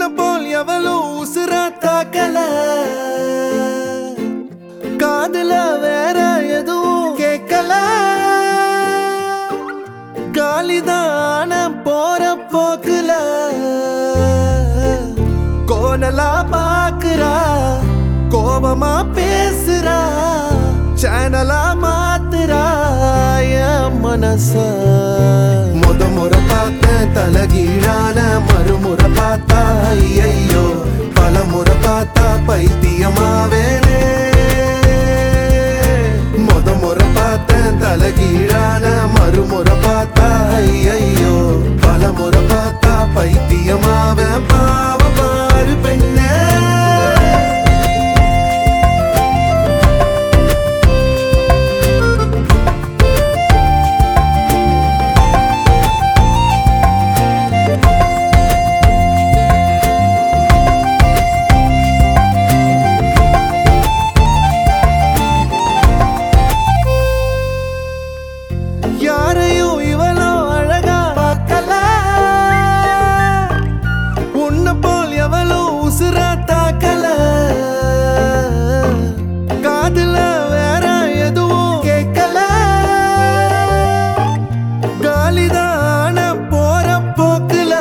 உன்ன போல் எவளும் உசுரா தாக்கல காதுல வேற எதுவும் கேட்கல காலிதான போற போக்குல கோணலா பாக்குறா கோபமா பேசுறா சேனலா மாத்துறா என் மனச முறை பார்த்த தலகீழான மறுமுறை பார்த்தா ஐயோ பல முறை பார்த்தா பைத்தியமாவேனே முறை பார்த்த தலகீழான மறுமுறை பார்த்தா ஐயோ பல முறை பார்த்தா பைத்தியமாவே பாவ பாரு பெண்ணே யாரையும் இவளோ அழகா பார்க்கல உன்ன போல் எவளோ உசுரா தாக்கல காதுல வேற எதுவும் கேட்கல காலிதான போற போக்குல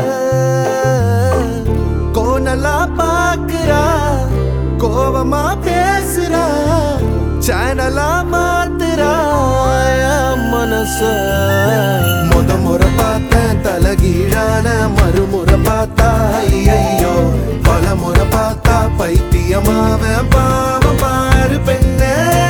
கோணலா பாக்குறா கோபமா பேசுறா சேனலா மாத்துறா மனச முறை பார்த்த தலகீழான மறுமுறை பார்த்தா ஐயோ பல முறை பார்த்தா பைத்தியமாவ பாவ பாரு பெண்ணே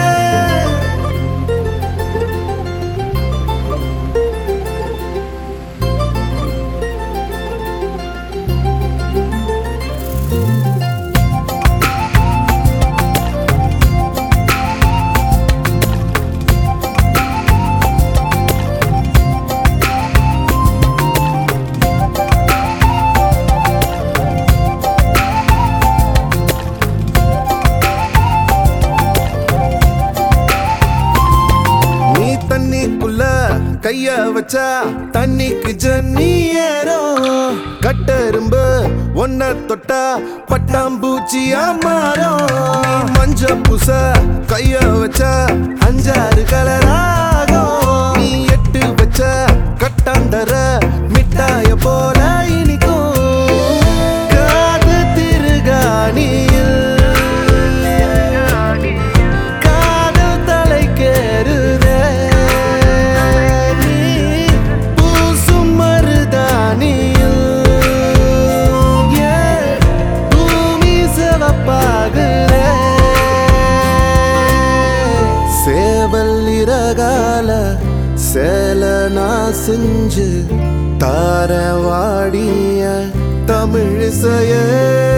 தண்ணிக்குள்ள கைய வச்சா தண்ணிக்கு ஜன்னி ஏறும் கட்டெரும்பு ஒன்ன தொட்டா பட்டாம்பூச்சியா மாறும் மஞ்ச பூச கைய வச்சா 5-6 கலராகும் நீ எட்டு வச்ச கட்டாந்தர மிட்டாய போல இனிக்கும் காது திருகாணியில் காதல் தலைக்கேறுதே சேவல்லிரகால சேலனா செஞ்சு தாரவாடிய தமிழிசையே